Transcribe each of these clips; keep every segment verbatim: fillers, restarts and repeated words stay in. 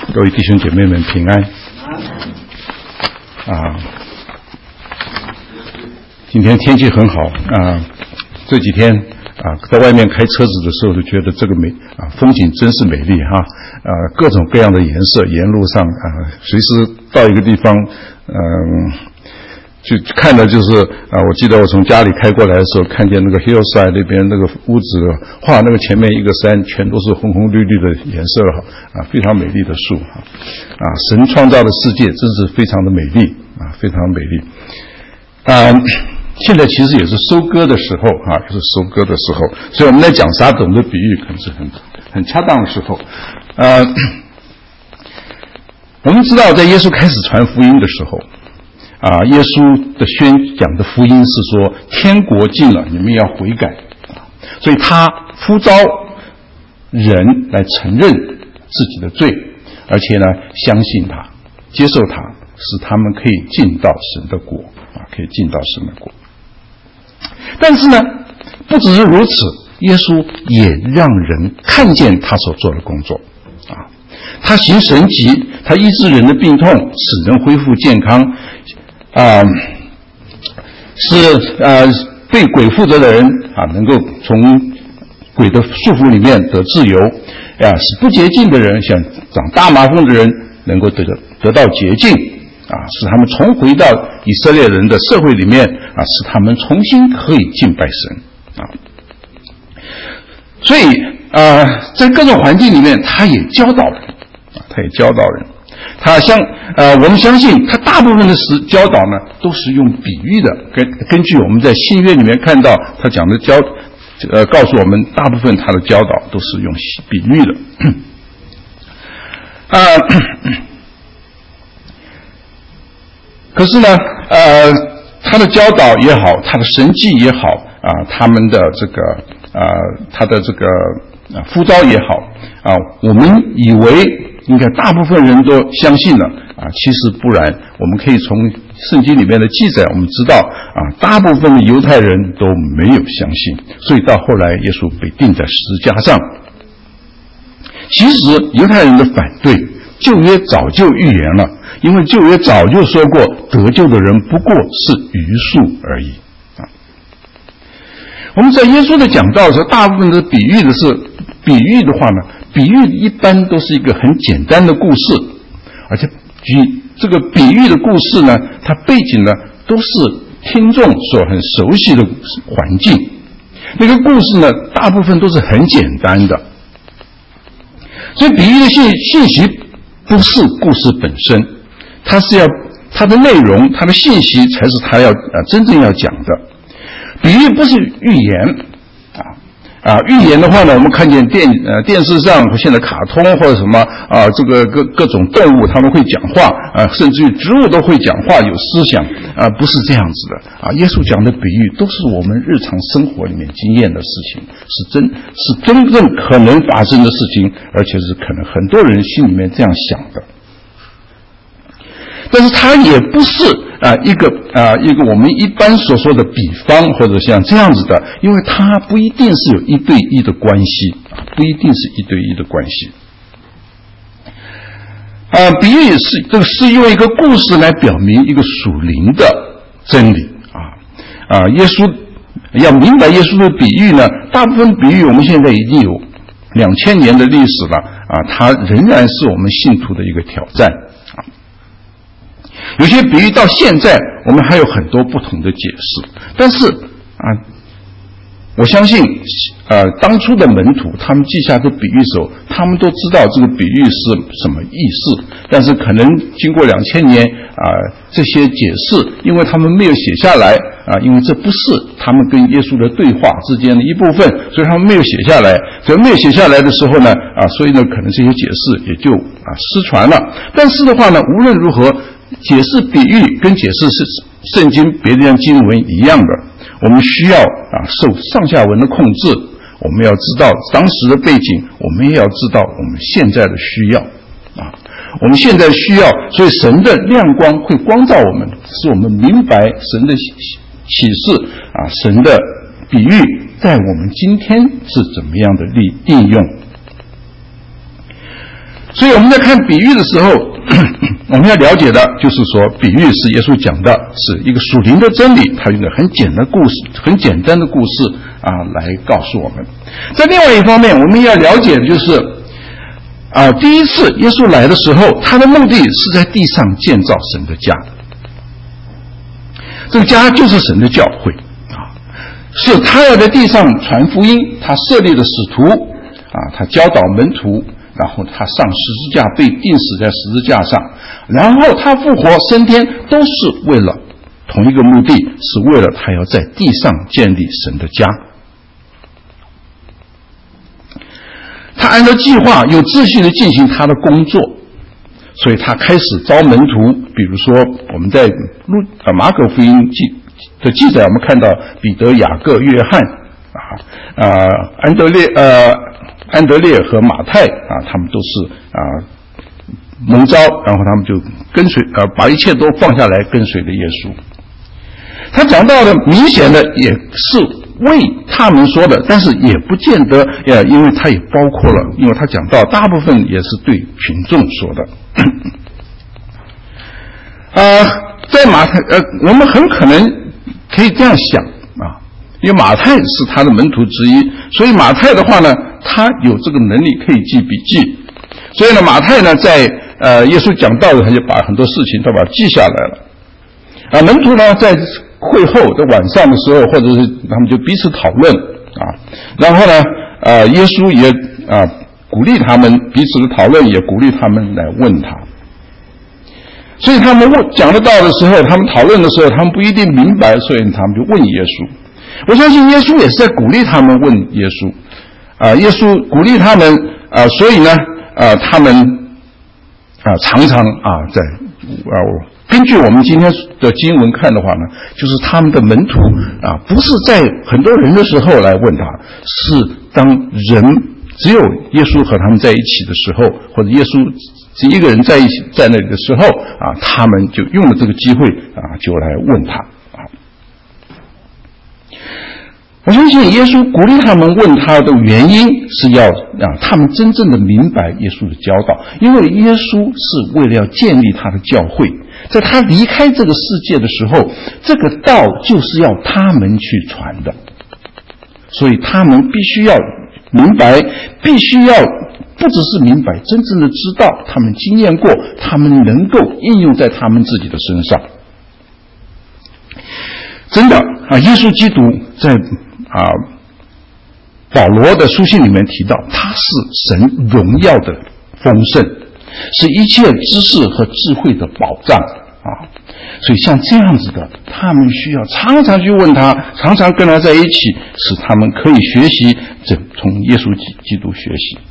各位弟兄姐妹们平安啊！今天天气很好啊，这几天啊，在外面开车子的时候就觉得这个美啊，风景真是美丽哈啊，各种各样的颜色，沿路上啊，随时到一个地方，嗯。去看的就是啊，我记得我从家里开过来的时候，看见那个 hillside 那边那个屋子，哇，那个前面一个山全都是红红绿绿的颜色了啊，非常美丽的树啊，啊，神创造的世界真是非常的美丽啊，非常美丽啊。现在其实也是收割的时候啊，也是收割的时候，所以我们来讲撒种的比喻可能是很很恰当的时候。呃，我们知道在耶稣开始传福音的时候。啊，耶稣的宣讲的福音是说天国近了，你们要悔改啊，所以他呼召人来承认自己的罪，而且呢相信他，接受他，使他们可以进到神的国啊，可以进到神的国。但是呢，不只是如此，耶稣也让人看见他所做的工作啊，他行神迹，他医治人的病痛，使人恢复健康。啊，是呃被鬼附着的人啊，能够从鬼的束缚里面得自由，啊，使不洁净的人，像长大麻风的人，能够得得到洁净，啊，使他们重回到以色列人的社会里面，啊，使他们重新可以敬拜神，啊，所以啊，在各种环境里面，他也教导人，啊，他也教导人。他相呃，我们相信他大部分的时教导呢，都是用比喻的。根根据我们在新约里面看到他讲的教，呃，告诉我们大部分他的教导都是用比喻的。啊、呃，可是呢，呃，他的教导也好，他的神迹也好啊、呃，他们的这个啊、呃，他的这个啊呼召也好啊、呃，我们以为。应该大部分人都相信了啊，其实不然。我们可以从圣经里面的记载，我们知道啊，大部分的犹太人都没有相信，所以到后来耶稣被钉在十字架上。其实犹太人的反对，旧约早就预言了，因为旧约早就说过，得救的人不过是余数而已啊。我们在耶稣的讲道的时候，大部分的比喻的是比喻的话呢。比喻一般都是一个很简单的故事，而且举这个比喻的故事呢，它背景呢都是听众所很熟悉的环境。那个故事呢，大部分都是很简单的，所以比喻的信信息不是故事本身，它是要它的内容、它的信息才是它要呃真正要讲的。比喻不是预言。啊，预言的话呢，我们看见电呃电视上现在卡通或者什么啊，这个各各种动物他们会讲话啊，甚至于植物都会讲话，有思想啊，不是这样子的啊。耶稣讲的比喻都是我们日常生活里面经验的事情，是真是真正可能发生的事情，而且是可能很多人心里面这样想的。但是它也不是啊一个啊一个我们一般所说的比方或者像这样子的，因为它不一定是有一对一的关系啊，不一定是一对一的关系。啊，比喻是这个是用一个故事来表明一个属灵的真理啊啊，耶稣要明白耶稣的比喻呢，大部分比喻我们现在已经有两千年的历史了啊，它仍然是我们信徒的一个挑战。有些比喻到现在我们还有很多不同的解释，但是啊，我相信呃当初的门徒他们记下这比喻的时候，他们都知道这个比喻是什么意思，但是可能经过两千年啊、呃、这些解释，因为他们没有写下来啊、呃，因为这不是他们跟耶稣的对话之间的一部分，所以他们没有写下来。所以没有写下来的时候呢啊，所以呢可能这些解释也就啊失传了。但是的话呢，无论如何。解释比喻跟解释是圣经别的经文一样的，我们需要啊受上下文的控制，我们要知道当时的背景，我们也要知道我们现在的需要啊，我们现在需要，所以神的亮光会光照我们，使我们明白神的启示啊，神的比喻在我们今天是怎么样的利利用。 所以我们在看比喻的时候，我们要了解的就是说，比喻是耶稣讲的，是一个属灵的真理，他用个很简单的故事，很简单的故事啊来告诉我们。在另外一方面，我们要了解的就是啊，第一次耶稣来的时候，他的目的是在地上建造神的家，这个家就是神的教会啊，是他要在地上传福音，他设立的使徒啊，他教导门徒。然后他上十字架，被钉死在十字架上，然后他复活升天，都是为了同一个目的，是为了他要在地上建立神的家。他按照计划有秩序地进行他的工作，所以他开始招门徒。比如说我们在路呃马可福音记的记载，我们看到彼得、雅各、约翰啊呃安德烈呃安德烈和马太啊，他们都是啊蒙召，然后他们就跟随呃把一切都放下来跟随着耶稣。他讲到的明显的也是为他们说的，但是也不见得呃，因为他也包括了，因为他讲到大部分也是对群众说的。呃，在马太呃，我们很可能可以这样想啊，因为马太是他的门徒之一，所以马太的话呢，他有这个能力可以记笔记，所以呢，马太呢在呃耶稣讲道的，他就把很多事情都把它记下来了。啊，门徒呢在会后在晚上的时候，或者是他们就彼此讨论啊，然后呢，呃，耶稣也啊鼓励他们彼此的讨论，也鼓励他们来问他。所以他们问讲得到的时候，他们讨论的时候，他们不一定明白，所以他们就问耶稣。我相信耶稣也是在鼓励他们问耶稣，啊，耶稣鼓励他们啊，所以呢，啊，他们啊常常啊在啊，根据我们今天的经文看的话呢，就是他们的门徒啊，不是在很多人的时候来问他，是当人只有耶稣和他们在一起的时候，或者耶稣是一个人在一起在那里的时候啊，他们就用了这个机会啊，就来问他啊。我相信耶稣鼓励他们问他的原因是要让他们真正的明白耶稣的教导，因为耶稣是为了要建立他的教会，在他离开这个世界的时候，这个道就是要他们去传的，所以他们必须要明白，必须要不只是明白，真正的知道，他们经验过，他们能够应用在他们自己的身上。真的啊，耶稣基督在啊保罗的书信里面提到，他是神荣耀的丰盛，是一切知识和智慧的保障啊。所以像这样子的，他们需要常常去问他，常常跟他在一起，使他们可以学习，这从耶稣基督学习。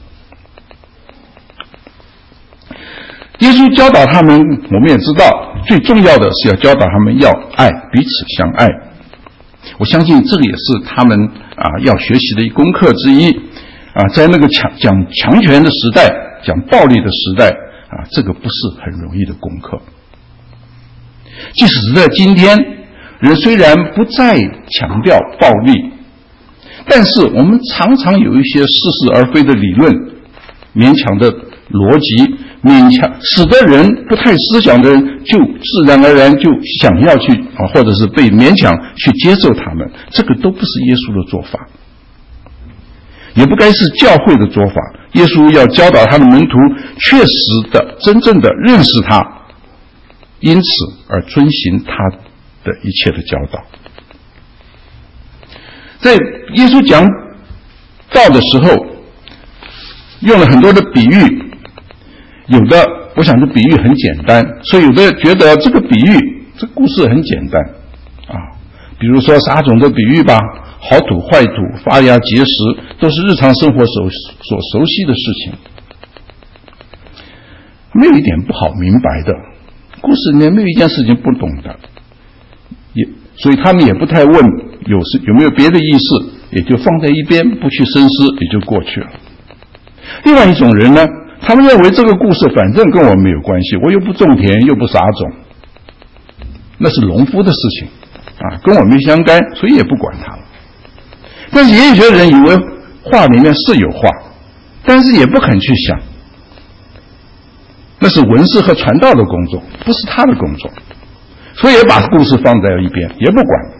耶稣教导他们，我们也知道，最重要的是要教导他们要爱，彼此相爱。我相信这个也是他们啊要学习的一功课之一啊，在那个强讲强权的时代，讲暴力的时代啊，这个不是很容易的功课。即使是在今天，人虽然不再强调暴力，但是我们常常有一些似是而非的理论，勉强的逻辑，勉强使得人不太思想的人就自然而然就想要去啊，或者是被勉强去接受他们，这个都不是耶稣的做法，也不该是教会的做法。耶稣要教导他的门徒确实的真正的认识他，因此而遵行他的一切的教导。在耶稣讲道的时候用了很多的比喻，有的我想这比喻很简单，所以有的觉得这个比喻这个故事很简单啊，比如说撒种的比喻吧，好土坏土发芽结实，都是日常生活所所熟悉的事情，没有一点不好明白的，故事里面没有一件事情不懂的，也所以他们也不太问有是有没有别的意思，也就放在一边不去深思，也就过去了。另外一种人呢，他们认为这个故事反正跟我没有关系，我又不种田又不撒种，那是农夫的事情啊，跟我没相干，所以也不管他了。但是也有些人以为话里面是有话，但是也不肯去想， 那是文士和传道的工作，不是他的工作，所以也把故事放在一边，也不管。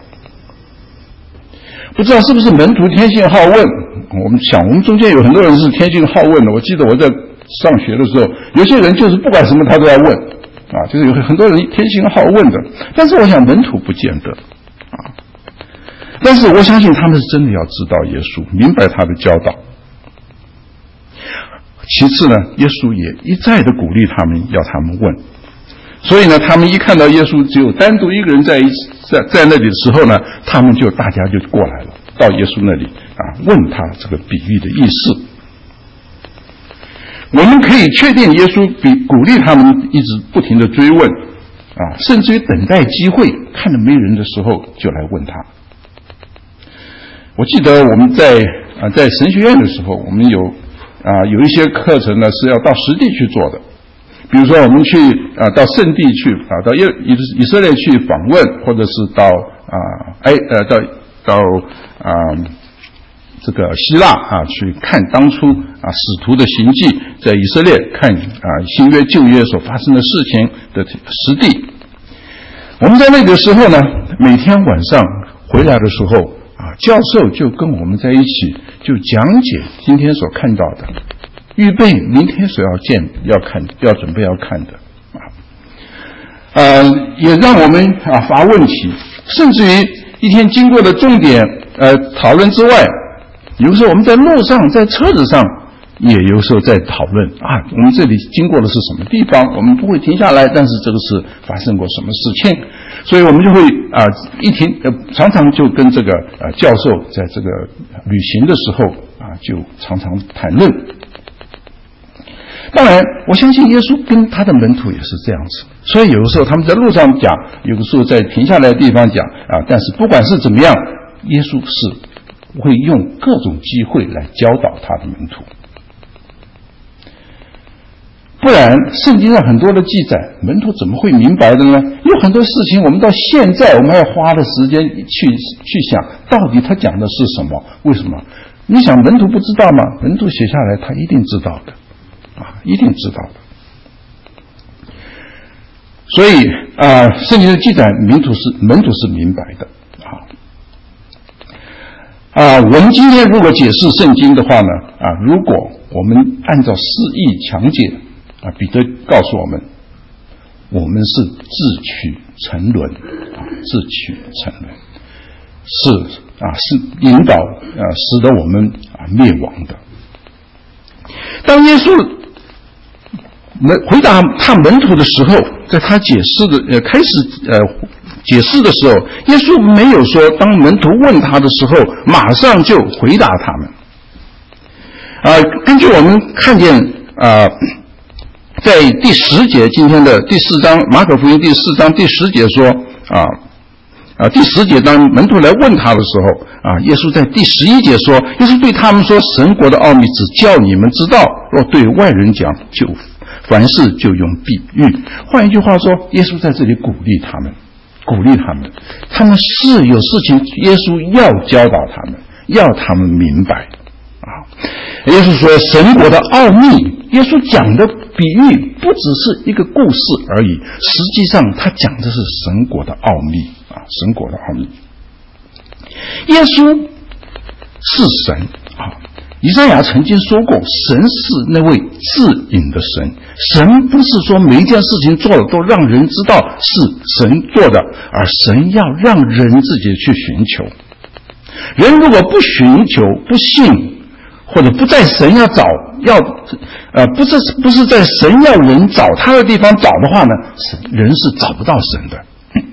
不知道是不是门徒天性好问，我们想我们中间有很多人是天性好问的。我记得我在上学的时候，有些人就是不管什么他都要问啊，就是有很多人天性好问的。但是我想门徒不见得啊，但是我相信他们是真的要知道耶稣，明白他的教导。其次呢，耶稣也一再的鼓励他们，要他们问。所以呢，他们一看到耶稣只有单独一个人在一起在在那里的时候呢，他们就大家就过来了，到耶稣那里啊，问他这个比喻的意思。我们可以确定，耶稣比鼓励他们一直不停的追问啊，甚至于等待机会，看着没人的时候就来问他。我记得我们在啊在神学院的时候，我们有啊有一些课程呢是要到实地去做的。比如说我们去啊到圣地去啊到以以色列去访问，或者是到啊哎呃到到啊这个希腊啊去看当初啊使徒的行迹，在以色列看啊新约旧约所发生的事情的实地。我们在那个时候呢，每天晚上回来的时候啊，教授就跟我们在一起就讲解今天所看到的，预备明天所要见要看要准备要看的啊，呃，也让我们啊发问题，甚至于一天经过的重点呃讨论之外，有时候我们在路上在车子上也有时候在讨论啊，我们这里经过的是什么地方，我们不会停下来，但是这个是发生过什么事情，所以我们就会啊一停呃常常就跟这个呃教授在这个旅行的时候啊就常常谈论。当然我相信耶稣跟他的门徒也是这样子，所以有的时候他们在路上讲，有的时候在停下来的地方讲啊，但是不管是怎么样，耶稣是会用各种机会来教导他的门徒。不然圣经上很多的记载，门徒怎么会明白的呢？有很多事情我们到现在我们还要花的时间去去想，到底他讲的是什么，为什么？你想门徒不知道吗？门徒写下来他一定知道的啊，一定知道的。所以啊，圣经的记载门徒是门徒是明白的啊。啊，我们今天如果解释圣经的话呢，啊，如果我们按照释义强解啊，彼得告诉我们，我们是自取沉沦啊，自取沉沦，是啊，是引导啊，使得我们啊灭亡的。当耶稣门回答他门徒的时候，在他解释的呃开始呃解释的时候，耶稣没有说当门徒问他的时候马上就回答他们。啊、呃，根据我们看见啊、呃，在第十节今天的第四章马可福音第四章第十节说啊啊第十节当门徒来问他的时候啊，耶稣在第十一节说，耶稣对他们说，神国的奥秘只叫你们知道，若对外人讲，就凡事就用比喻。换一句话说，耶稣在这里鼓励他们，鼓励他们，他们是有事情，耶稣要教导他们，要他们明白啊。耶稣说，神国的奥秘，耶稣讲的比喻不只是一个故事而已，实际上他讲的是神国的奥秘啊，神国的奥秘。耶稣是神啊。以赛亚曾经说过，神是那位自隐的神，神不是说每一件事情做了都让人知道是神做的，而神要让人自己去寻求。人如果不寻求，不信，或者不在神要找要呃不是不是在神要人找他的地方找的话呢，人是找不到神的。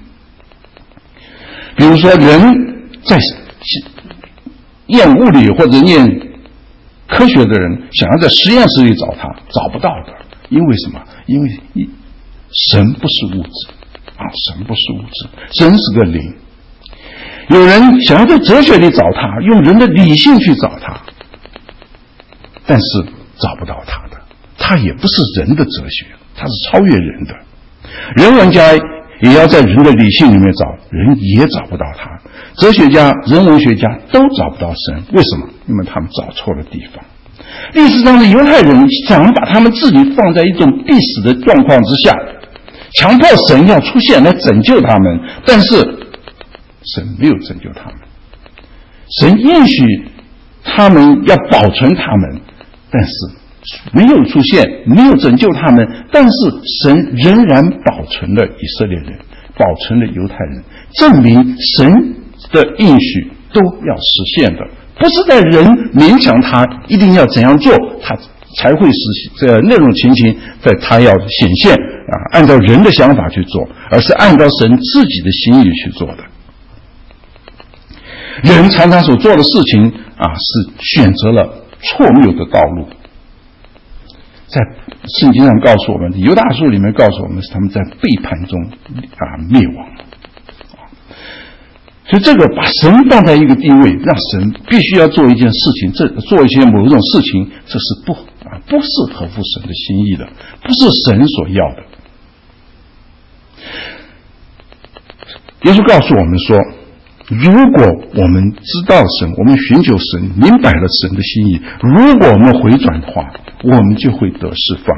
比如说人在念物理或者念科学的人想要在实验室里找他，找不到的。因为什么？因为神不是物质啊，神不是物质，神是个灵。有人想要在哲学里找他，用人的理性去找他，但是找不到他的，他也不是人的哲学，他是超越人的。人文家也要在人的理性里面找，人也找不到他。哲学家、人文学家都找不到神，为什么？因为他们找错了地方。 第四章的犹太人想把他们自己放在一种必死的状况之下，强迫神要出现来拯救他们，但是神没有拯救他们。神允许他们要保存他们，但是没有出现，没有拯救他们，但是神仍然保存了以色列人，保存了犹太人，证明神的应许都要实现的，不是在人勉强他一定要怎样做他才会实现这那种情形，在他要显现啊，按照人的想法去做，而是按照神自己的心意去做的。人常常所做的事情啊，是选择了错谬的道路。在圣经上告诉我们，犹大书里面告诉我们，是他们在背叛中啊灭亡。所以这个把神放在一个地位，让神必须要做一件事情，这做一些某种事情，这是不啊不是合乎神的心意的，不是神所要的。耶稣告诉我们说，如果我们知道神，我们寻求神，明白了神的心意，如果我们回转的话，我们就会得释放，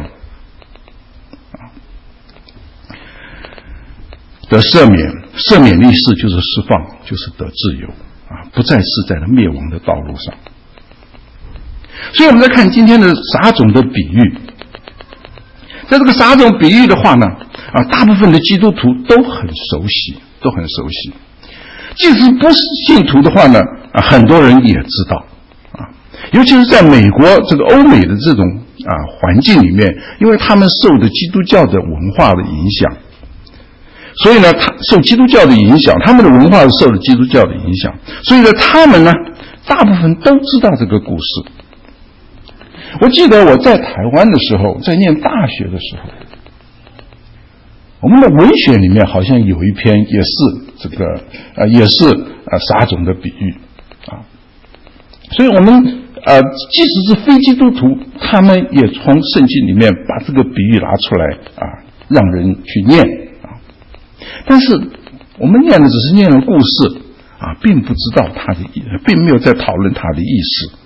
得赦免。赦免的意思就是释放，就是得自由啊，不再是在了灭亡的道路上。所以我们在看今天的撒种的比喻，在这个撒种比喻的话呢，啊，大部分的基督徒都很熟悉，都很熟悉。即使不是信徒的话呢，啊，很多人也知道，啊，尤其是在美国这个欧美的这种啊环境里面，因为他们受的基督教的文化的影响，所以呢，他受基督教的影响，他们的文化是受了基督教的影响，所以呢，他们呢，大部分都知道这个故事。我记得我在台湾的时候，在念大学的时候，我们的文学里面好像有一篇也是这个呃也是呃撒种的比喻啊，所以我们呃即使是非基督徒，他们也从圣经里面把这个比喻拿出来啊，让人去念啊。但是我们念的只是念了故事啊，并不知道它的意思，并没有在讨论它的意思。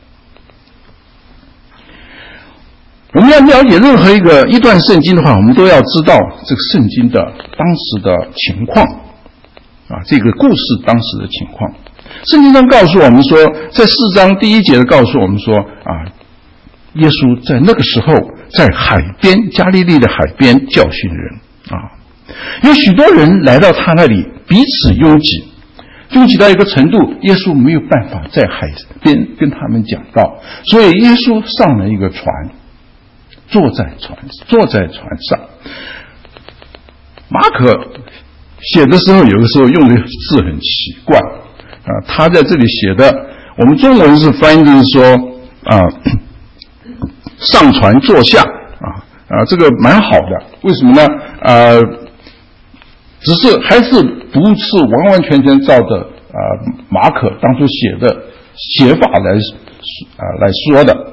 我们要了解任何一个一段圣经的话，我们都要知道这个圣经的当时的情况啊，这个故事当时的情况。圣经上告诉我们说，在四章第一节的告诉我们说啊，耶稣在那个时候在海边，加利利的海边教训人啊，有许多人来到他那里，彼此拥挤，拥挤到一个程度，耶稣没有办法在海边跟他们讲道，所以耶稣上了一个船，坐在船坐在船上。马可写的时候，有的时候用的字很奇怪啊，他在这里写的，我们中文是翻译就是说啊，上船坐下啊啊，这个蛮好的。为什么呢？啊，只是还是不是完完全全照着啊马可当初写的写法来啊来说的。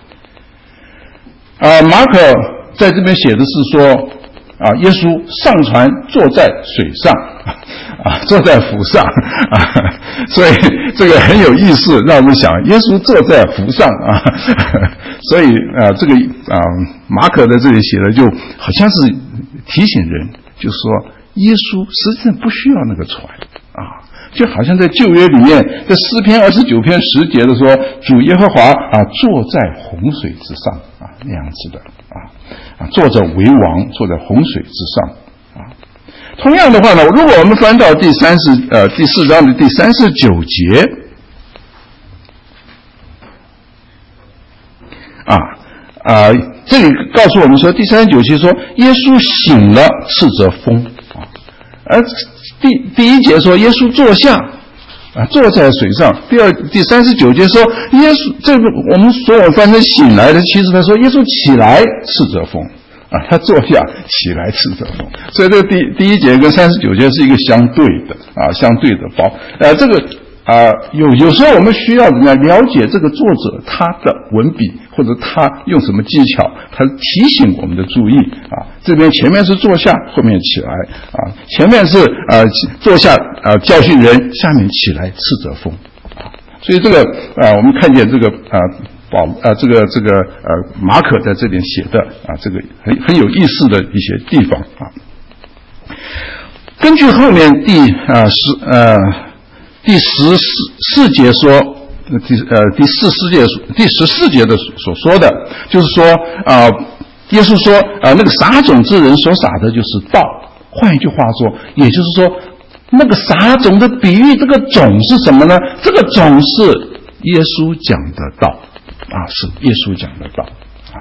啊，马可在这边写的是说，啊，耶稣上船坐在水上，啊，坐在湖上，啊，所以这个很有意思，让我们想，耶稣坐在湖上啊，所以啊，这个啊，马可在这里写的就好像是提醒人，就是说，耶稣实际上不需要那个船啊。就好像在旧约里面，在诗篇二十九篇十节的说，主耶和华啊坐在洪水之上啊那样子的啊啊坐着为王，坐在洪水之上啊。同样的话呢，如果我们翻到第三十呃第四章的第三十九节啊啊这里告诉我们说，第三十九节说，耶稣醒了，斥责风啊，而第第一节说耶稣坐下啊，坐在水上。第二第三十九节说耶稣，这个我们所有翻成醒来的，其实他说耶稣起来斥责风啊，他坐下起来斥责风。所以这个第第一节跟三十九节是一个相对的啊，相对的包。呃，这个啊、呃、有有时候我们需要怎么样了解这个作者他的文笔，或者他用什么技巧，他提醒我们的注意啊。这边前面是坐下，后面起来啊，前面是呃坐下啊教训人，下面起来斥责风啊。所以这个啊、呃、我们看见这个啊、呃、 保啊这个这个呃马可在这边写的啊，这个很很有意思的一些地方啊。根据后面第啊十呃第十四四节说。第呃第四世节第十四节的所说的，就是说啊、呃，耶稣说啊、呃，那个撒种之人所撒的就是道。换一句话说，也就是说，那个撒种的比喻，这个种是什么呢？这个种是耶稣讲的道啊，是耶稣讲的道啊，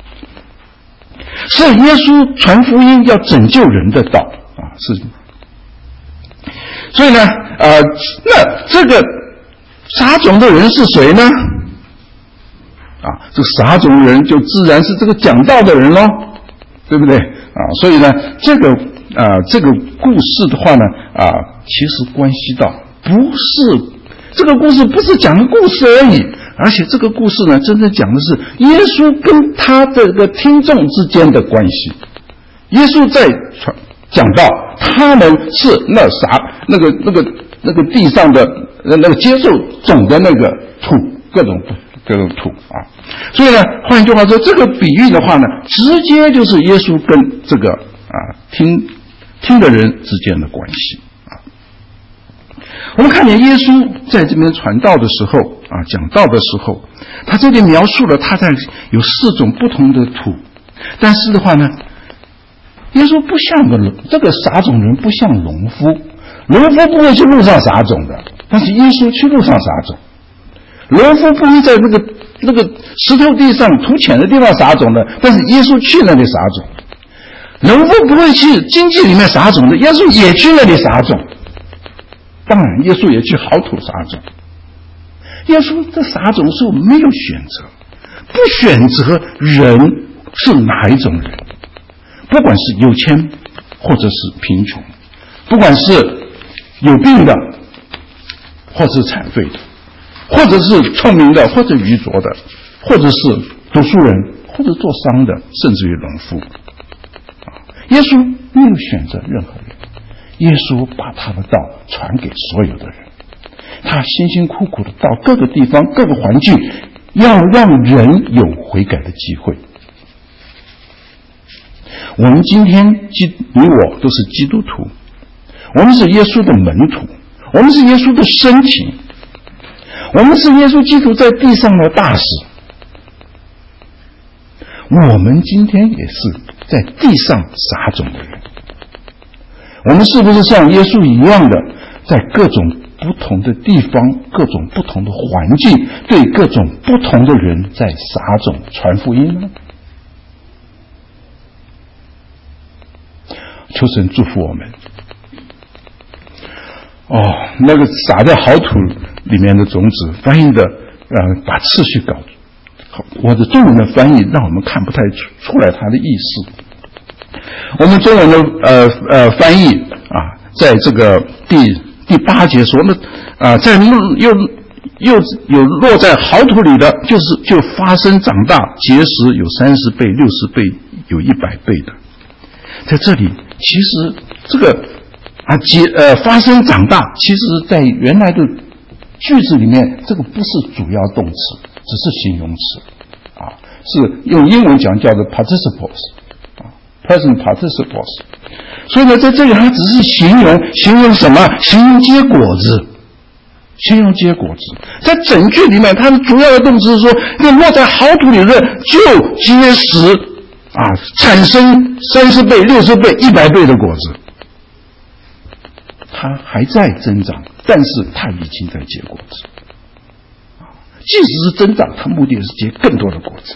是耶稣传福音要拯救人的道啊，是。所以呢，呃，那这个。撒种的人是谁呢？啊，这个撒种的人就自然是这个讲道的人咯，对不对？啊，所以呢，这个啊、呃，这个故事的话呢，啊，其实关系到不是这个故事不是讲的故事而已，而且这个故事呢，真正讲的是耶稣跟他这个听众之间的关系。耶稣在传讲道，他们是那啥那个那个那个地上的。那个接受种的那个土，各种各种土啊，所以呢，换句话说，这个比喻的话呢，直接就是耶稣跟这个啊听听的人之间的关系啊。我们看见耶稣在这边传道的时候啊，讲道的时候，他这里描述了他在有四种不同的土，但是的话呢，耶稣不像个这个撒种人，不像农夫，农夫不会去路上撒种的。但是耶稣去路上撒种，农夫不会在那个那个石头地上土浅的地方撒种的，但是耶稣去那里撒种。农夫不会去荆棘里面撒种的，耶稣也去那里撒种。当然，耶稣也去好土撒种。耶稣在撒种的时候没有选择，不选择人是哪一种人，不管是有钱或者是贫穷，不管是有病的。或者是残废的，或者是聪明的，或者愚拙的，或者是读书人，或者做商的，甚至于农夫。耶稣没有选择任何人，耶稣把他的道传给所有的人，他辛辛苦苦的到各个地方、各个环境，要让人有悔改的机会。我们今天基你我都是基督徒，我们是耶稣的门徒。我们是耶稣的身体，我们是耶稣基督在地上的大使。我们今天也是在地上撒种的人。我们是不是像耶稣一样的，在各种不同的地方、各种不同的环境，对各种不同的人在撒种传福音呢？求神祝福我们。哦，那个撒在好土里面的种子，翻译的呃，把次序搞，我的中文的翻译让我们看不太出来它的意思。我们中文的呃呃翻译啊，在这个第第八节说，那啊、呃，在又又有落在好土里的，就是就发生长大结实，有三十倍、六十倍、有一百倍的。在这里，其实这个。啊，结呃发生长大，其实在原来的句子里面，这个不是主要动词，只是形容词，啊，是用英文讲叫做 participles， 啊 ，present participles。所以呢，在这里它只是形容，形容什么？形容结果子，形容结果子。在整句里面，它的主要的动词是说，那落在好土里的就结实，啊，产生三十倍、六十倍、一百倍的果子。它还在增长，但是它已经在结果子。即使是增长，它目的是结更多的果子。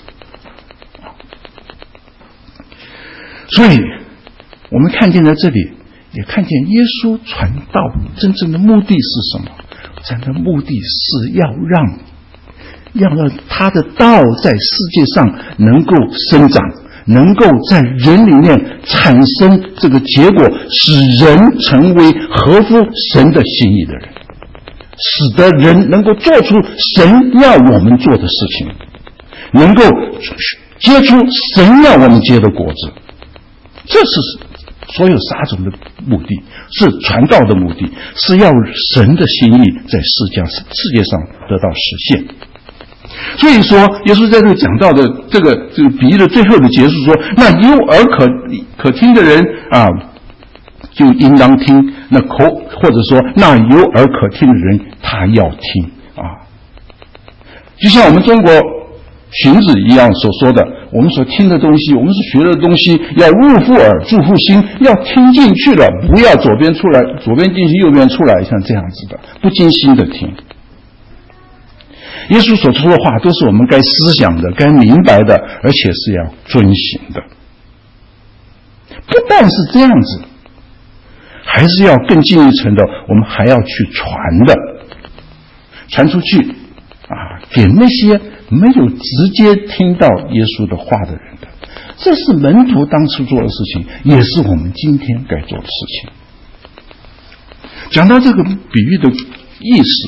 所以，我们看见在这里，也看见耶稣传道真正的目的是什么？真正的目的是要让，要让他的道在世界上能够生长。能够在人里面产生这个结果，使人成为合乎神的心意的人，使得人能够做出神要我们做的事情，能够结出神要我们结的果子。这是所有撒种的目的，是传道的目的，是要神的心意在世界世界上得到实现。 所以说，耶稣在这里讲到的这个这个比喻的最后的结束说，那有耳可可听的人啊，就应当听；那口或者说那有耳可听的人，他要听啊。就像我们中国荀子一样所说的，我们所听的东西，我们所学的东西，要入乎耳，注乎心，要听进去了，不要左边出来，左边进去，右边出来，像这样子的，不经心的听。耶稣所说的话都是我们该思想的，该明白的，而且是要遵行的。不但是这样子，还是要更进一层的，我们还要去传的，传出去啊，给那些没有直接听到耶稣的话的人的。这是门徒当初做的事情，也是我们今天该做的事情。讲到这个比喻的意思，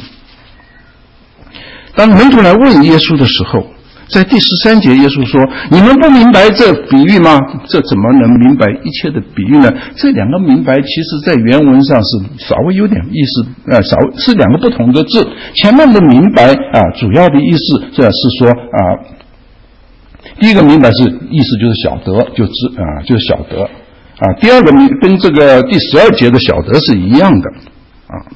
当门徒来问耶稣的时候，在第十三节耶稣说，你们不明白这比喻吗？这怎么能明白一切的比喻呢？这两个明白其实在原文上是稍微有点意思，呃，少是两个不同的字。前面的明白啊，主要的意思这是说啊，第一个明白是意思就是晓得，就知啊，就是晓得啊。第二个跟这个第十二节的晓得是一样的啊。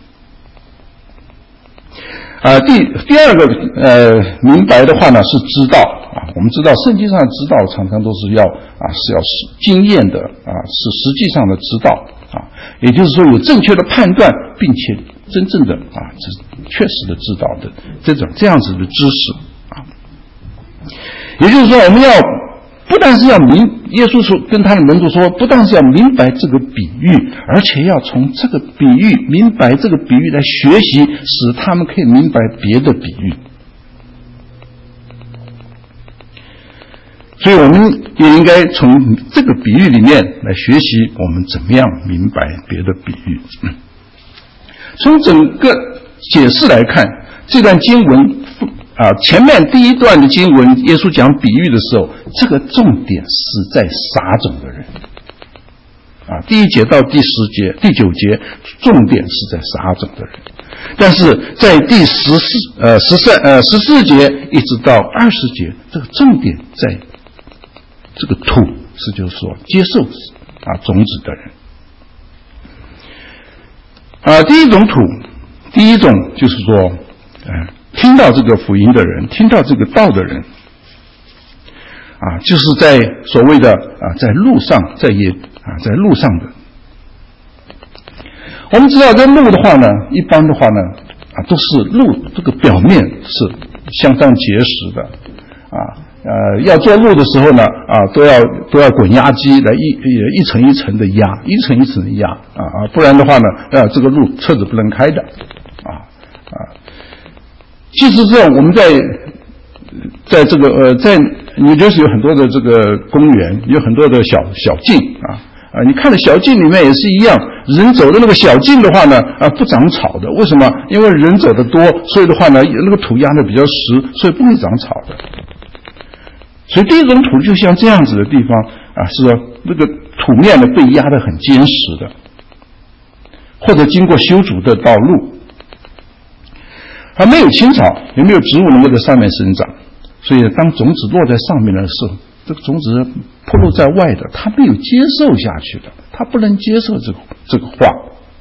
啊，第第二个呃明白的话呢是知道啊，我们知道圣经上的知道常常都是要啊是要经验的啊，是实际上的知道啊，也就是说有正确的判断，并且真正的啊是确实的知道的这种这样子的知识啊，也就是说我们要不但是要明，耶稣说跟他的门徒说，不但是要明白这个比喻，而且要从这个比喻明白这个比喻来学习，使他们可以明白别的比喻。所以我们也应该从这个比喻里面来学习我们怎么样明白别的比喻。从整个解释来看，这段经文啊，前面第一段的经文，耶稣讲比喻的时候，这个重点是在撒种的人。啊，第一节到第十节、第九节，重点是在撒种的人。但是在第十四、呃十三、呃十四节一直到二十节，这个重点在这个土，是就是说接受啊种子的人。啊，第一种土，第一种就是说，呃。听到这个福音的人，听到这个道的人啊，就是在所谓的啊在路上，在也啊在路上的。我们知道在路的话呢，一般的话呢啊都是路这个表面是相当结实的啊，呃要做路的时候呢啊都要都要滚压机来一一层一层的压，一层一层的压啊啊，不然的话呢呃这个路车子不能开的啊啊。其实这我们在在这个呃在纽约市有很多的这个公园，有很多的小小径啊啊，你看的小径里面也是一样，人走的那个小径的话呢啊不长草的，为什么？因为人走的多，所以的话呢那个土压的比较实，所以不会长草的。所以第一种土就像这样子的地方啊，是说那个土面呢被压得很坚实的，或者经过修筑的道路。它没有青草，也没有植物能够在上面生长，所以当种子落在上面的时候，这个种子暴露在外的，它没有接受下去的，它不能接受这个这个话，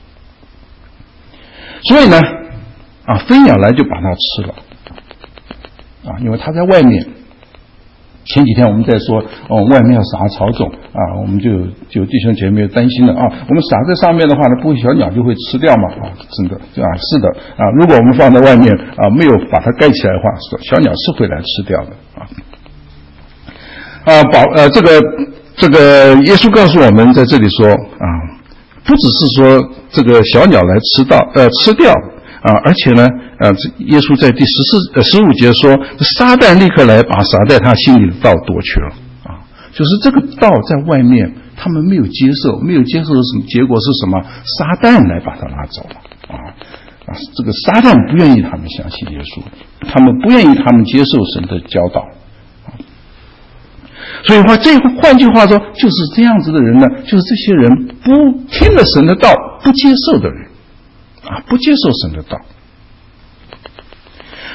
所以呢，啊，飞鸟来就把它吃了，啊，因为它在外面。前几天我们在说哦，外面要撒草种啊，我们就就弟兄姐妹担心了啊，我们撒在上面的话呢，不会小鸟就会吃掉嘛啊，真的啊，是的啊，如果我们放在外面啊，没有把它盖起来的话，小鸟是会来吃掉的啊。啊，保呃这个这个耶稣告诉我们在这里说啊，不只是说这个小鸟来吃到呃吃掉。啊，而且呢，呃，耶稣在第十四、呃十五节说，撒旦立刻来把撒在他心里的道夺去了。啊，就是这个道在外面，他们没有接受，没有接受的什么结果是什么？撒旦来把他拉走了。啊啊，这个撒旦不愿意他们相信耶稣，他们不愿意他们接受神的教导。啊，所以话，这换句话说，就是这样子的人呢，就是这些人不听了神的道，不接受的人。啊，不接受神的道，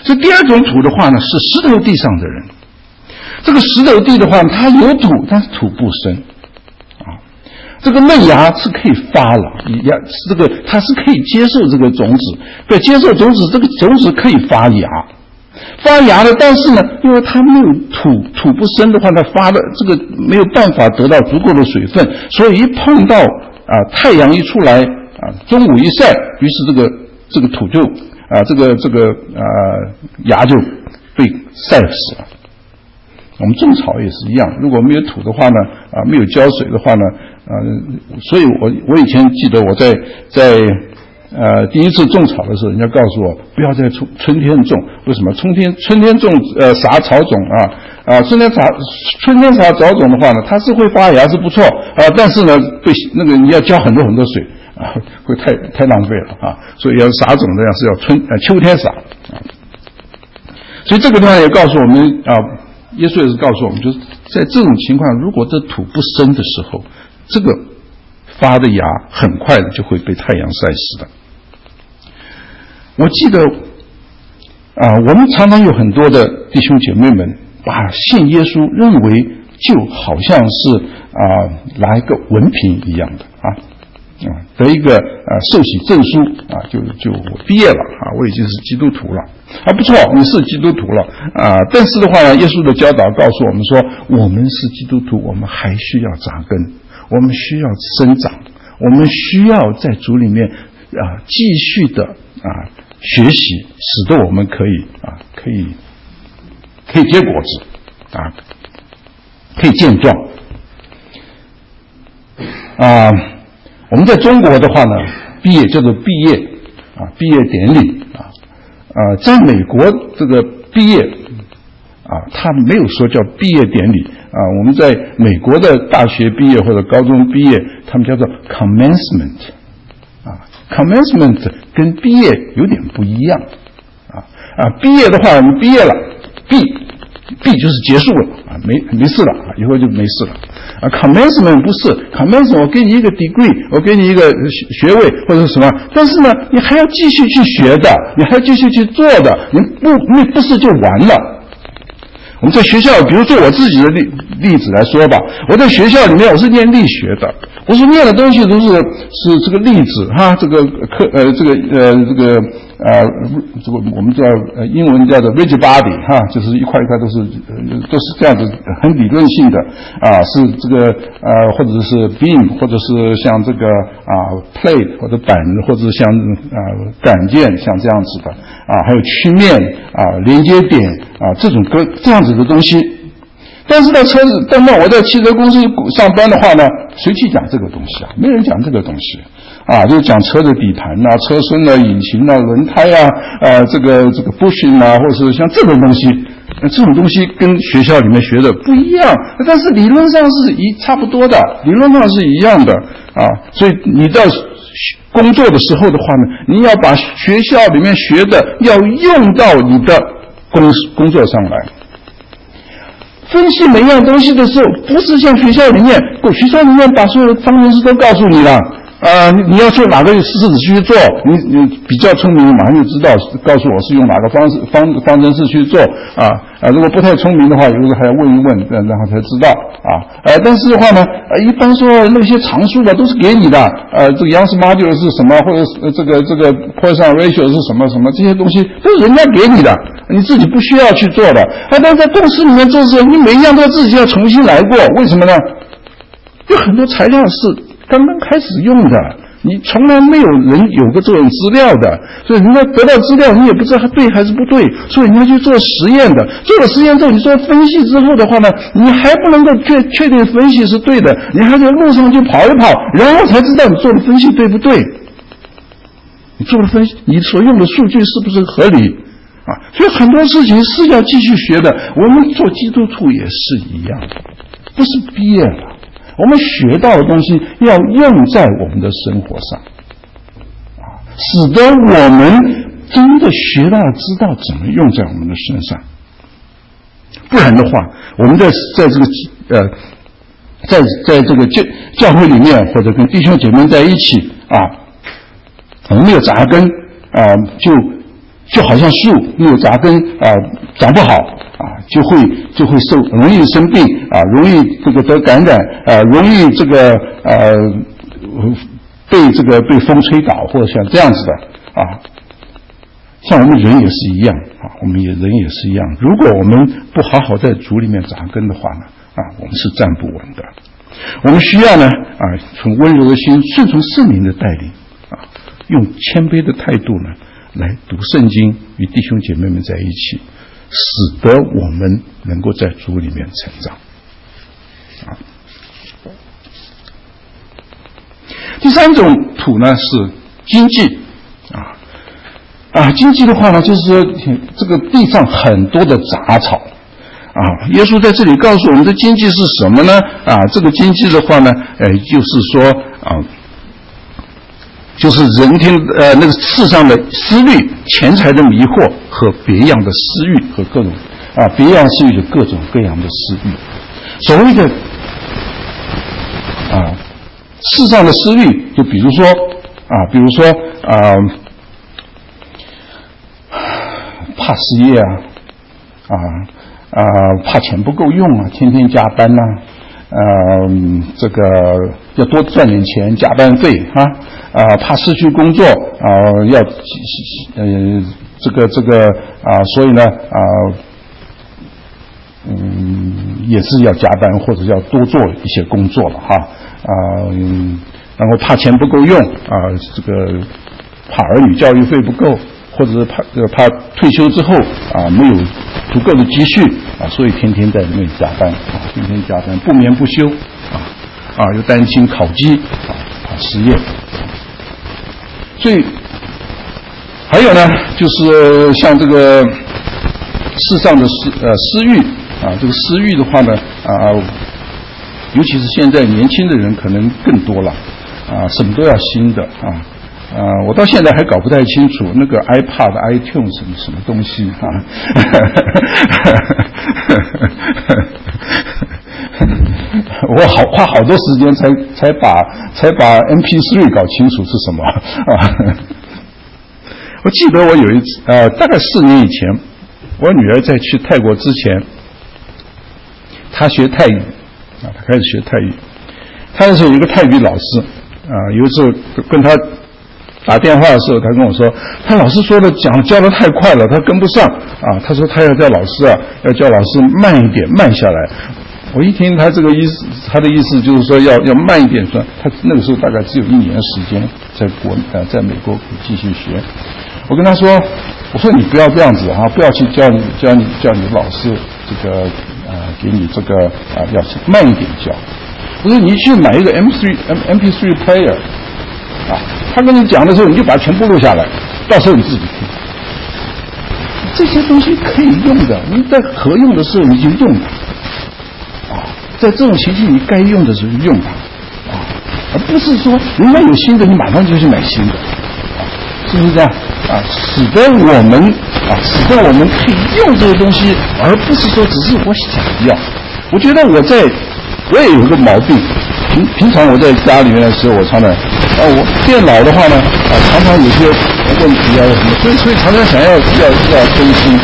这第二种土的话呢，是石头地上的人。这个石头地的话，它有土，但是土不深啊。这个嫩芽是可以发了，芽这个它是可以接受这个种子，对，接受种子，这个种子可以发芽。发芽的，但是呢，因为它没有土，土不深的话，它发的这个没有办法得到足够的水分，所以一碰到啊太阳一出来啊，中午一晒，于是这个这个土就啊这个这个啊芽就被晒死了。我们种草也是一样，如果没有土的话呢，啊没有浇水的话呢，啊，所以我我以前记得我在在。呃，第一次种草的时候，人家告诉我不要在春春天种，为什么？春天春天种呃撒草种啊啊，春天撒春天撒草种的话呢，它是会发芽是不错啊，但是呢，被那个你要浇很多很多水啊，会太太浪费了啊，所以要撒种这样是要春呃秋天撒啊。所以这个地方也告诉我们啊，耶稣也是告诉我们，就是在这种情况，如果这土不深的时候，这个发的芽很快的就会被太阳晒死的。我记得啊，我们常常有很多的弟兄姐妹们把信耶稣认为就好像是啊拿一个文凭一样的啊啊得一个啊受洗证书啊就就我毕业了啊，我已经是基督徒了啊，不错，你是基督徒了啊，但是的话呢，耶稣的教导告诉我们说，我们是基督徒，我们还需要扎根，我们需要生长，我们需要在主里面啊继续的啊学习，使得我们可以啊，可以可以结果子啊，可以健壮啊。我们在中国的话呢，毕业叫做毕业啊，毕业典礼啊啊，在美国这个毕业啊，他没有说叫毕业典礼啊。我们在美国的大学毕业或者高中毕业，他们叫做 commencement。commencement 跟毕业有点不一样啊啊！毕业的话，我们毕业了，毕毕就是结束了啊，没没事了啊，以后就没事了啊。commencement 不是 commencement， 我给你一个 degree， 我给你一个学位或者什么，但是呢，你还要继续去学的，你还要继续去做的，你不你不是就完了。我们在学校，比如说我自己的例例子来说吧，我在学校里面我是念力学的，我是念的东西都是是这个粒子哈，这个课呃这个呃这个呃这个我们叫呃英文叫做 rigid body 哈，就是一块一块都是呃都是这样子很理论性的啊，是这个呃或者是 beam 或者是像这个啊 plate 或者板或者像啊杆件像这样子的啊，还有曲面啊连接点啊这种个这样子的东西。但是在车子，但那我在汽车公司上班的话呢，谁去讲这个东西啊？没人讲这个东西啊，就讲车的底盘啊、车身啊、引擎啊、轮胎啊、呃，这个这个 bushing 啊，或者是像这种东西，这种东西跟学校里面学的不一样，但是理论上是一差不多的，理论上是一样的啊。所以你到工作的时候的话呢，你要把学校里面学的要用到你的工工作上来。分析每一样东西的时候，不是像学校里面，学校里面把所有的方程式都告诉你了，啊、呃，你要做哪个式子去做，你你比较聪明，马上就知道，告诉我是用哪个方式方方程式去做啊啊！如果不太聪明的话，有时候还要问一问，然后才知道啊。呃，但是的话呢，呃，一般说那些常数吧都是给你的，呃，这个杨氏 module 是什么，或者是这个这个 Poisson ratio 是什么什么，这些东西都是人家给你的。你自己不需要去做的，啊，但在公司里面做事，你每一样都要自己要重新来过，为什么呢？有很多材料是刚刚开始用的，你从来没有人有过这种资料的，所以人家得到资料，你也不知道它对还是不对，所以你要去做实验的。做了实验之后，你做分析之后的话呢，你还不能够确确定分析是对的，你还在路上去跑一跑，然后才知道你做的分析对不对。你做的分析，你所用的数据是不是合理？啊，所以很多事情是要继续学的。我们做基督徒也是一样，不是毕业了，我们学到的东西要用在我们的生活上，啊，使得我们真的学到知道怎么用在我们的身上。不然的话，我们在在这个呃，在在这个教教会里面，或者跟弟兄姐妹在一起啊，我们没有扎根啊，就就好像树没有扎根啊、呃，长不好啊，就会就会受容易生病啊，容易这个得感染啊，容易这个呃被这个被风吹倒，或者像这样子的啊。像我们人也是一样啊，我们也人也是一样。如果我们不好好在主里面扎根的话呢，啊，我们是站不稳的。我们需要呢啊，从温柔的心顺从圣灵的带领啊，用谦卑的态度呢来读圣经，与弟兄姐妹们在一起，使得我们能够在主里面成长。啊，第三种土呢是经济啊。啊，经济的话呢，就是说这个地上很多的杂草啊。耶稣在这里告诉我们的经济是什么呢？啊，这个经济的话呢，呃，就是说啊，就是人天呃那个世上的思虑、钱财的迷惑和别样的私欲和各种啊别样私欲的各种各样的私欲。所谓的啊世上的私欲，就比如说啊，比如说啊。怕失业啊，啊啊，怕钱不够用啊，天天加班呐、啊，呃，这个要多赚点钱，加班费啊，啊，怕失去工作啊，要呃这个这个啊，所以呢啊，嗯，也是要加班或者要多做一些工作了哈啊，然后怕钱不够用啊，这个怕儿女教育费不够。或者是怕呃怕退休之后啊没有足够的积蓄啊，所以天天在那里加班啊，天天加班不眠不休啊啊，又担心考绩啊啊失业，所以还有呢，就是像这个世上的私呃私欲啊，这个私欲的话呢啊，尤其是现在年轻的人可能更多了啊，什么都要新的啊。啊、呃，我到现在还搞不太清楚那个 iPad、iTunes 什么什么东西啊。我好花好多时间才才把才把 M P 三 搞清楚是什么啊。我记得我有一次呃，大概四年以前，我女儿在去泰国之前，她学泰语啊，她开始学泰语。她那时候有一个泰语老师啊，有时候跟她打电话的时候，他跟我说，他老师说的讲教的太快了，他跟不上啊。他说他要叫老师啊，要叫老师慢一点，慢下来。我一听他这个意思，他的意思就是说要要慢一点说。他那个时候大概只有一年时间在国呃在美国继续学。我跟他说，我说你不要这样子啊，不要去教你教你教你老师这个呃给你这个啊、呃、要慢一点教。我说你去买一个 M 三 M M P 三 player。啊，他跟你讲的时候，你就把它全部录下来，到时候你自己听。这些东西可以用的，你在合用的时候你就用它，啊，在这种情形你该用的时候用它，啊，而不是说人家有新的你马上就去买新的，啊，是不是这样？啊，使得我们啊，使得我们可以用这些东西，而不是说只是我想要。我觉得我在，我也有一个毛病。平平常我在家里面的时候，我常常，啊，我电脑的话呢，啊，常常有些问题啊什么，所以所以常常想要要要更新，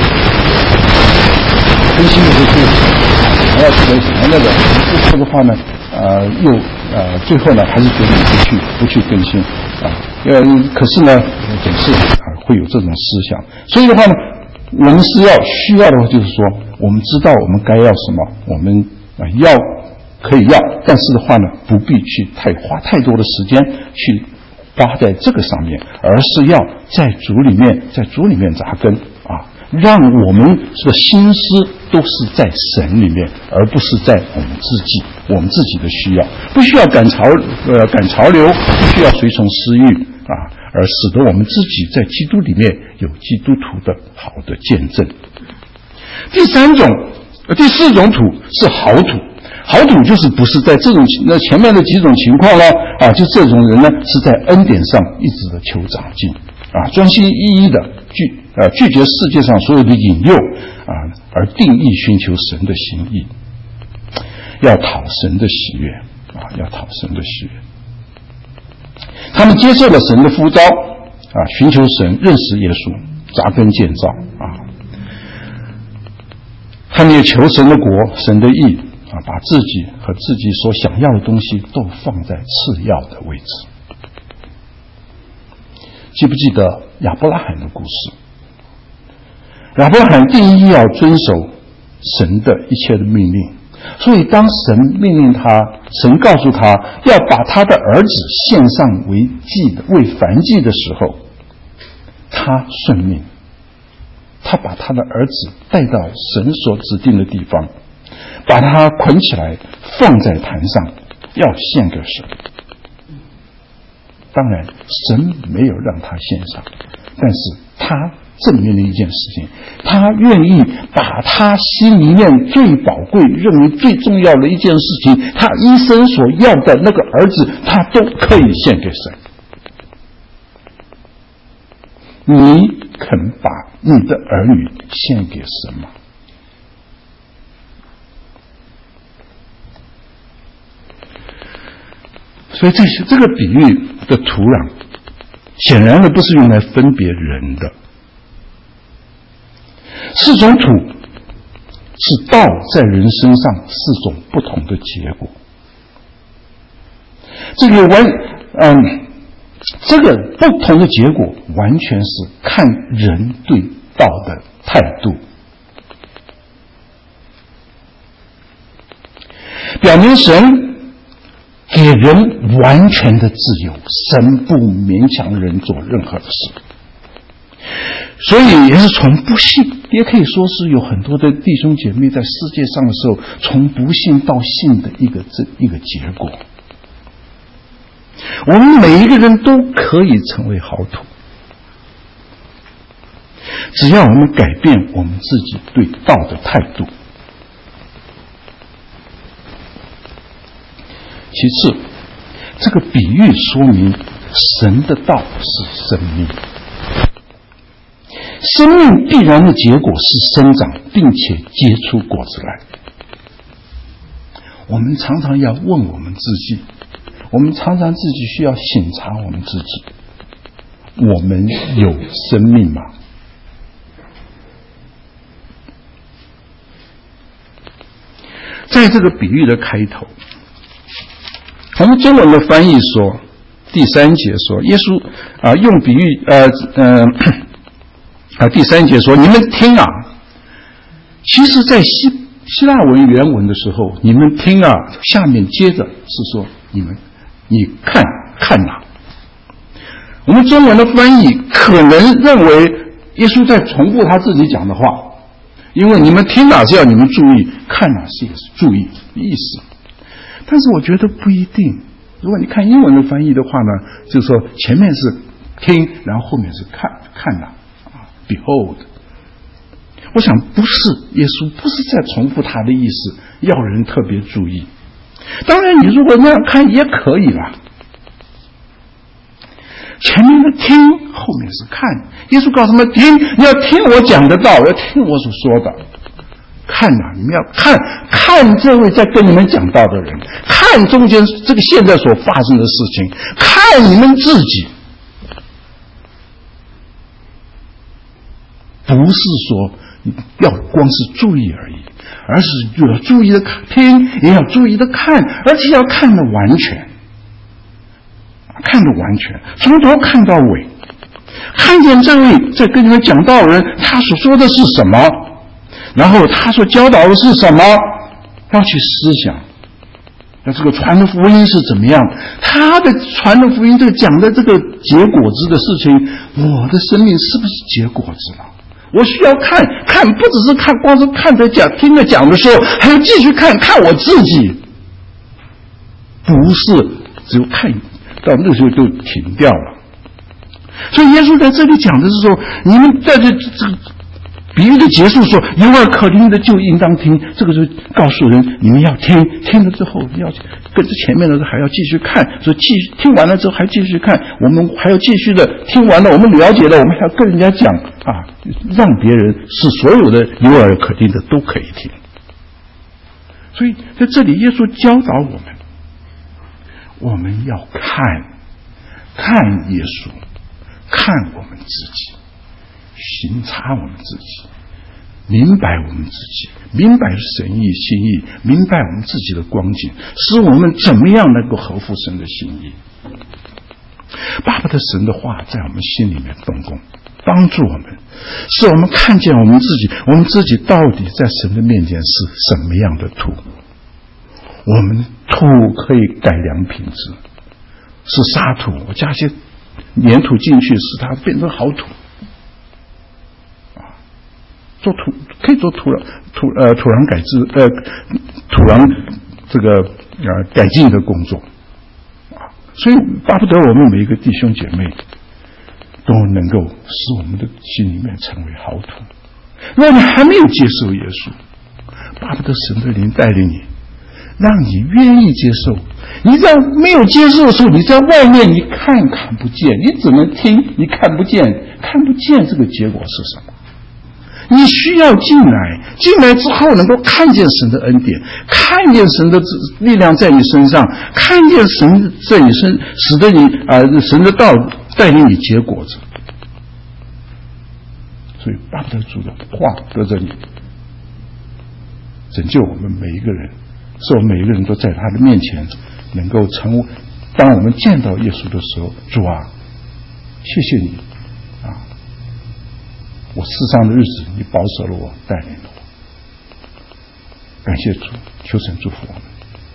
更新的时候就想要这个想要那个，最后的话呢，呃，又呃，最后呢还是决定不去不去更新，啊，呃，可是呢，总是啊会有这种思想，所以的话呢，我们是要需要的话，就是说，我们知道我们该要什么，我们啊要。可以要，但是的话呢，不必去太花太多的时间去花在这个上面，而是要在主里面，在主里面扎根啊，让我们的心思都是在神里面，而不是在我们自己，我们自己的需要，不需要赶潮呃赶潮流，不需要随从私欲啊，而使得我们自己在基督里面有基督徒的好的见证。第三种、呃、第四种土是好土。好土就是不是在这种那前面的几种情况呢啊，就这种人呢是在恩典上一直的求长进啊，专心一意的拒呃拒绝世界上所有的引诱啊，而定义寻求神的心意，要讨神的喜悦啊，要讨神的喜悦。他们接受了神的呼召啊，寻求神，认识耶稣扎根建造啊。他们也求神的国、神的义啊，把自己和自己所想要的东西都放在次要的位置。记不记得亚伯拉罕的故事？亚伯拉罕第一要遵守神的一切的命令，所以当神命令他，神告诉他要把他的儿子献上为祭的、为燔祭的时候，他顺命，他把他的儿子带到神所指定的地方，把他捆起来放在坛上，要献给神。当然神没有让他献上，但是他证明了一件事情，他愿意把他心里面最宝贵、认为最重要的一件事情，他一生所要的那个儿子，他都可以献给神。你肯把你的儿女献给神吗？所以这些这个比喻的土壤，显然的不是用来分别人的。四种土是道在人身上四种不同的结果。这个完，嗯，这个不同的结果完全是看人对道的态度。表明神给人完全的自由，神不勉强人做任何的事。所以也是从不信，也可以说是有很多的弟兄姐妹在世界上的时候，从不信到信的一个这一个结果。我们每一个人都可以成为好土，只要我们改变我们自己对道的态度。其次，这个比喻说明神的道是生命，生命必然的结果是生长，并且结出果子来。我们常常要问我们自己，我们常常自己需要省察我们自己，我们有生命吗？在这个比喻的开头，我们中文的翻译说，第三节说，耶稣啊、呃、用比喻，呃呃啊第三节说，你们听啊。其实，在希希腊文原文的时候，你们听啊，下面接着是说你们，你看看啊。我们中文的翻译可能认为耶稣在重复他自己讲的话，因为你们听啊是要你们注意，看啊是也是注意意思。但是我觉得不一定。如果你看英文的翻译的话呢，就是说前面是听，然后后面是看，看啊，啊 ，behold。我想不是，耶稣不是在重复他的意思，要人特别注意。当然，你如果那样看也可以啦。前面的听，后面是看。耶稣告诉我们听，你要听我讲的道，要听我所说的。看啊，你们要看看这位在跟你们讲道的人，看中间这个现在所发生的事情，看你们自己。不是说要光是注意而已，而是要注意的听，也要注意的看，而且要看得完全，看得完全，从头看到尾，看见这位在跟你们讲道的人，他所说的是什么，然后他所教导的是什么，要去思想，那这个传的福音是怎么样，他的传的福音这个讲的这个结果子的事情，我的生命是不是结果子了？我需要看看，不只是看，光是看着讲、听着讲的时候，还要继续看看我自己，不是只有看到那个时候就停掉了。所以耶稣在这里讲的是说，你们在这这个比喻的结束说，有耳可听的就应当听，这个就告诉人你们要听，听了之后要跟着前面的还要继续看，说继续听完了之后还继续看，我们还要继续的听完了，我们了解了，我们还要跟人家讲啊，让别人是所有的有耳可听的都可以听。所以在这里耶稣教导我们，我们要看看耶稣，看我们自己， 巡查我们自己，明白我们自己，明白神意心意，明白我们自己的光景，使我们怎么样能够合乎神的心意。巴不得神的话在我们心里面动工，帮助我们，使我们看见我们自己，我们自己到底在神的面前是什么样的土。我们土可以改良品质，是沙土，我加些粘土进去，使它变成好土。啊，做土可以做土壤土呃土壤改制呃土壤这个呃改进的工作。所以巴不得我们每一个弟兄姐妹都能够使我们的心里面成为好土。若你还没有接受耶稣，巴不得神的灵带领你，让你愿意接受。你在没有接受的时候，你在外面你看看不见，你只能听，你看不见，看不见这个结果是什么？你需要进来，进来之后能够看见神的恩典，看见神的力量在你身上，看见神在你身，使得你啊、呃、神的道带领你结果子。所以巴不得主的话得着你，拯救我们每一个人，使我们每一个人都在他的面前能够成为。当我们见到耶稣的时候，主啊，谢谢你啊！我世上的日子，你保守了我，带领了我。感谢主，求神祝福我们。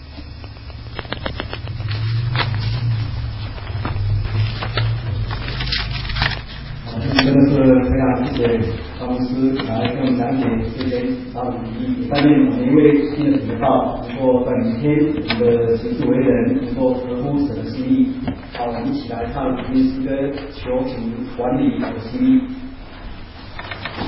真的是非常谢谢张牧师来跟我们讲解这些道理，也但愿我们一位新的频道能够本天我们的行事为人能够合乎神的心意。好，我们一起来唱这诗歌，求主管理我的心意。